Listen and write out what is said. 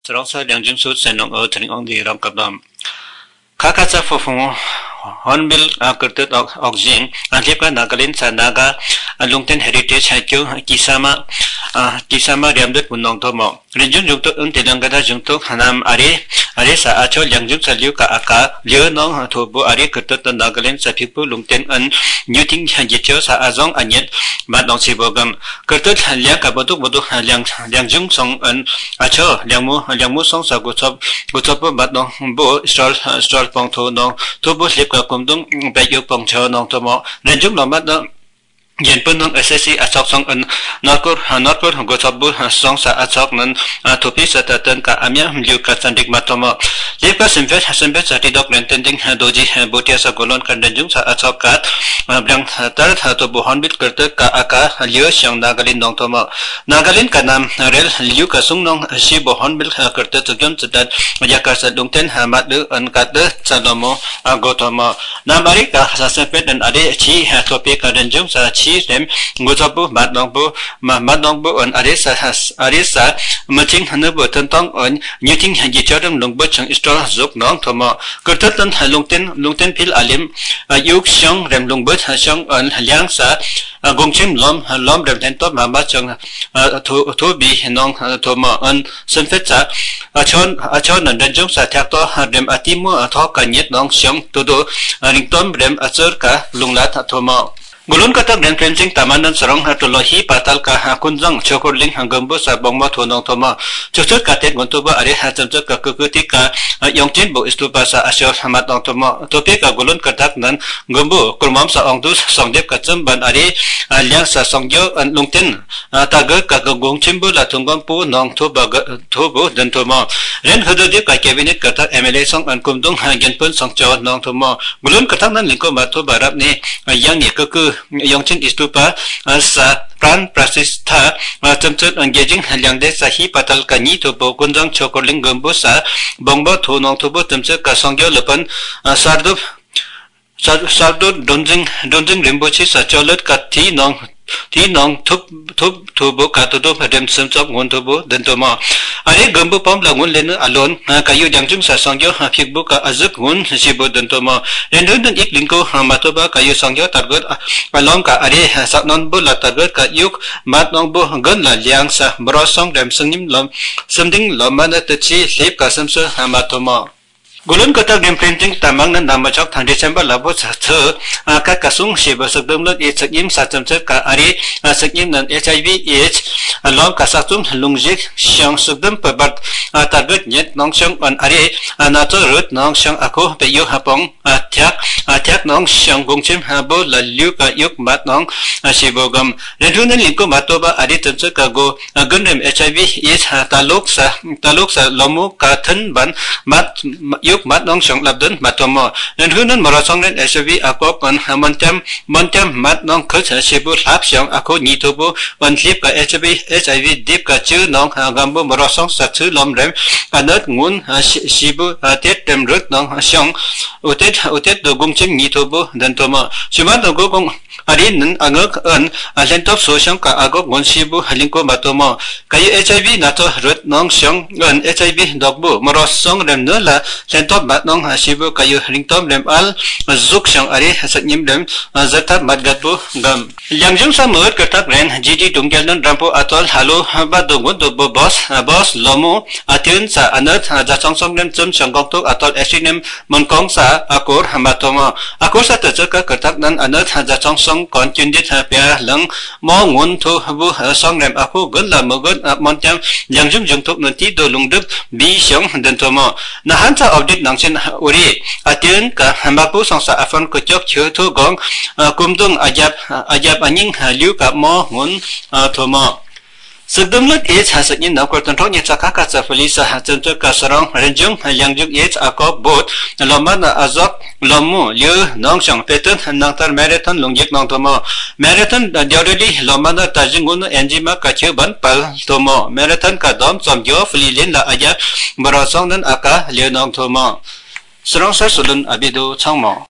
Serong sa liang jing su sen nong tring ong di ram kap dam kha cha fo phong hornbill करते oxygen अंतिम का नागालैंड सा नागा लुंगटेन heritage हाइक्यू किसामा रियमदत पुनों तो मो रिंजुं जुंतो उन तेलंगाना जुंतो नाम अरे सा आचो लियांगजुं सा लियो का आका लियो नोंग थोबो अरे करते नागालैंड सा फिपु लुंगटेन अन न्यूटिंग हाइजियो सा आजोंग अन्यत बादों सिबोगम करते लिया का बदुक लियांगजुं सोंग अन आचो लियांगमु सोंग सा गुचप बादों बो स्टॉल पोंग थो नोंग थोबो का कुमदुंग बेयु पोंगचो नोंग तो मो रिंजुं नोमत yen punung SSC asok song an narkor gochabu song sa asok nan topi sa tatan ka amya liu ka sandik matomo lepa simvet sa tidok lentending doji botia sa golon kandanjung sa asok kat blang tar to bohon bit karte ka aka liu syang nagalin nong tomo nagalin ka nam rel liu ka sung nong si bohon bil karte tugyon sedat yakar sa dungten hamat de an kat de salomo gotomo namari ka sa sepet dan ade chi topi kandanjung sa chi dem gochabu madongbu on arisa maching hanabu tantong on nyuting hanji chodam longbo chang istor zok nong thomo kurtatan lungten phil alim yuk shong rem longbo shong on liang sa gongchim lom rem ten top mama chang thu bi nong thomo on sunfet sa achon nan danjong sa thak to rem atimu tho kanyet nong shong tudo ringtom rem achur ka lungla thomo Gulun katak dan fencing tamanan serong hatolohi patal ka kunjang chokorling hanggambo sa bongma thonong thoma chuchut katet gontoba are hachamchak ka kukuti ka yongchin bo istupa sa asyor hamat ong thoma tope ka gulun katak nan gombo kurmam sa ongdus songdep ka chamban are liang sa songyo lungten tagar ka gongchim bo la thunggam pu nong thobo dan thoma ren hodode ka cabinet katak MLA song an kumdung genpun songcho nong thoma gulun katak nan lingko matho barap ne yang ni kuku Yongchen istupa sa pran prasistha chamchut engaging liangde sa hi patal ka ni to bo kunjang chokorling gombo sa bongbo thonong thobo chamchut ka songyo lepan sardo donjing rimbochi sa cholet ka thi nong thup bo ka to do padem samchok ngon thobo dentoma are gombo pom la ngon len alon kayu jangjung sa songyo phikbu ka azuk ngon sibo dentoma rendun ik lingko matoba kayu songyo target alom ka are saknon bo la target ka yuk mat nong bo gan la liang sa brosong dem sangim lom something lomana tachi lep ka samsa matoma Gulun kata game printing tamang nan namachok thang December labo sa ka kasung shiba sagdum lot e sakim sa chamchak ka ari sakim nan HIV AIDS alom ka satum lungjik syang sagdum pabat target net nong syang an ari nato rut nong syang ako pe yu hapong thyak nong syang gongchim habo la liu ka yuk mat nong shibogam redunan lingko matoba ari chamchak ka go gundem HIV AIDS taluk sa lomu ka than ban mat yuk mat nong syang labdun matomo dan hunan marasong nen SUV akop an montam mat nong khut shibu lap syang ako nitobo on lip ka HIV dip ka chu nong gambo marasong sa chu lom rem anot ngun shibu tet tem rut nong syang utet do gongchim nitobo dan tomo syuman do gong arin nan angak an lentop so syang ka agok ngon shibu halingko matomo kayu HIV nato rut nong syang an HIV dogbo marasong rem no la top bat nong hasibu kayu ringtom lem al zuk syang ari hasanyim lem zatat madgatbu gam liangjung sa mut katak ren jiji dunggel non rampo atol halo ba dongun do boss lomo atun sa anat jachong song lem chum changgok tok atol esinem monkong sa akor hamatoma akor sa tachaka katak nan anat jachong song kon chundit pya lang mo ngun tho bu song lem aku gun la mogun montam liangjung jung tok nanti do lungdup bi syang dan tomo nahan sa nangchen uri atun ka hambapu songsa afan kuchok chu thu gong kumdung ajab aning liu ka mo ngun thomo Sagdum lut is hasaknin na korton thong ni chakaka cha polisa hachunchu ka sarong renjung yangjung is akop bot lomana azok lomu liu nongshang petun nangtar marathon longjik nong thomo marathon diorili lomana tajingun enjima ka chuban pal thomo marathon ka dom chomgyo flilin la aja borosong nan aka liu nong thomo Serong sa sulun abido changmo